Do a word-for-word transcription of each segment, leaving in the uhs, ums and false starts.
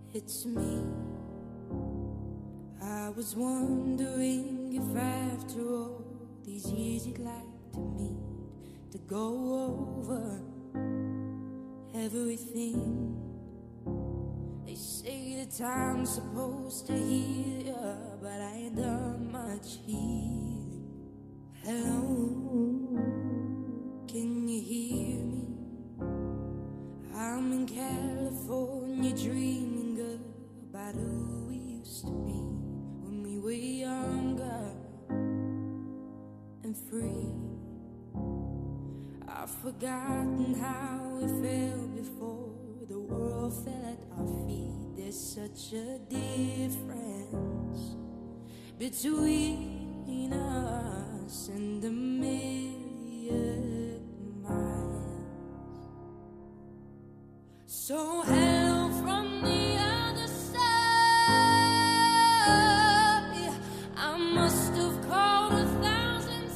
It's me. I was wondering if after all these years you'd like to meet, to go over everything. They say the time's supposed to heal, but I ain't done much healing. Hello, can you hear me? I'm in California dreaming about who we used to be when we were younger and free. I've forgotten how it felt before the world fell at our feet. There's such a difference between us and a million miles. So hello from the other side. I must have called a thousand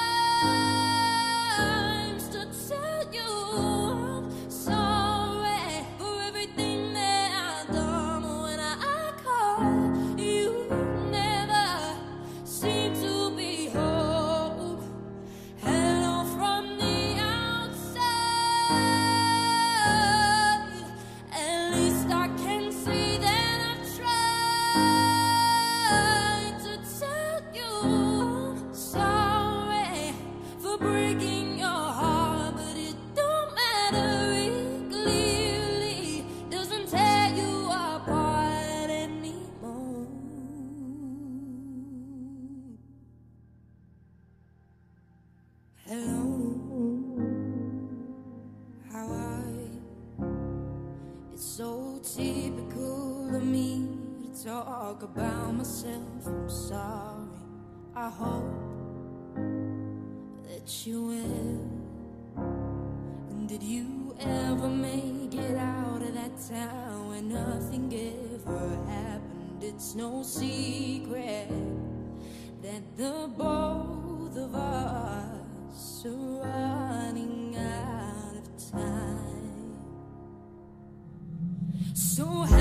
times to tell you I'm sorry for everything that I've done. When I call, you never seem to be home. Hello from the outside. At least I can say that I've tried to tell you I'm sorry for breaking your heart, but it don't matter. It clearly doesn't tear you apart anymore. Hello, how are you? It's so typical of me to talk about myself. I'm sorry. I hope that you will. And did you ever make it out of that town where nothing ever happened? It's no secret that the both of us are running out of time. So